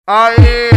Aê!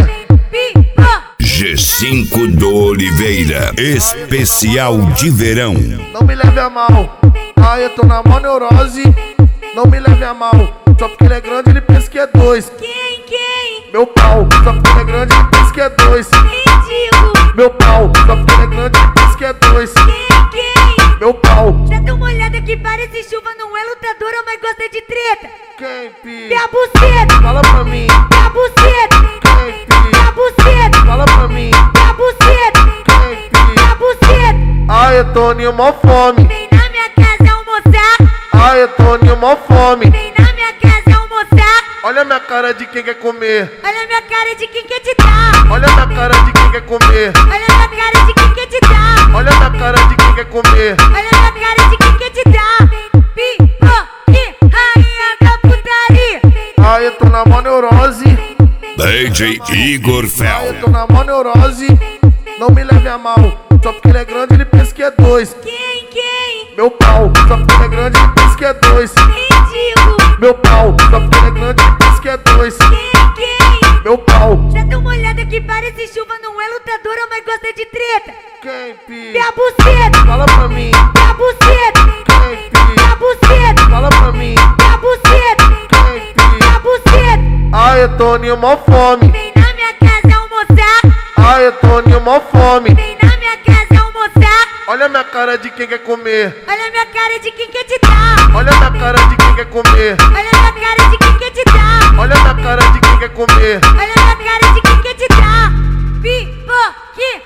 G5 do Oliveira, especial de verão. Não me leve a mal, eu tô na mó neurose. Não me leve a mal, só porque ele é grande ele pensa que é dois. Quem? Meu pau, só porque ele é grande ele pensa que é dois. Ridículo. Meu pau, só porque ele é grande ele pensa que é dois. Quem? Meu pau. Dá uma olhada que parece chuva, não é lutadora, mas gosta de treta. Quem, pi? Vê a buceta, Fala pra mim. vê a buceta, Quem, pi? vê a buceta, Fala pra mim. vê a buceta, Quem, pi? vê a buceta. Eu tô em mó fome. Vem na minha casa almoçar, Eu tô em mó fome. vem na minha casa almoçar. Olha a minha cara de quem quer comer. Olha a minha cara de quem quer te dar. Olha a minha cara de quem quer comer. Olha a minha cara de quem quer te dar. Olha a minha cara de quem quer comer. Olha a minha cara de quem quer te dar. Pipoque, rainha da putaria. Eu tô na mó neurose. DJ Igor Eu Fel. tô na mó neurose. Não me leve a mal, só porque ele é grande ele pensa que é dois. Quem? Meu pau, só porque ele é grande ele pensa que é dois. Ridículo. Meu pau, só porque ele é grande ele pensa que é dois. Quem? Meu pau. Dá uma olhada que parece chuva, não é lutadora, mas gosta de treta. Quem, pi? Vê a buceta, Fala pra mim. vê a buceta, Quem, vê pi? a buceta, Fala pra mim. vê a buceta, Quem, pi? vê a buceta. Eu tô em mó fome. Vem na minha casa almoçar, Eu tô em mó fome. vem na minha casa almoçar. Olha a minha cara de quem quer comer. Olha a minha cara de quem quer te dar. Olha a minha cara de quem quer comer. Olha a minha cara de quem quer te dar. Olha a minha cara de quem quer comer. Olha a minha cara de quem quer te dar. Pipoque,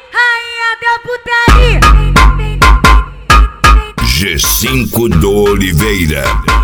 rainha da putaria. G5 do Oliveira.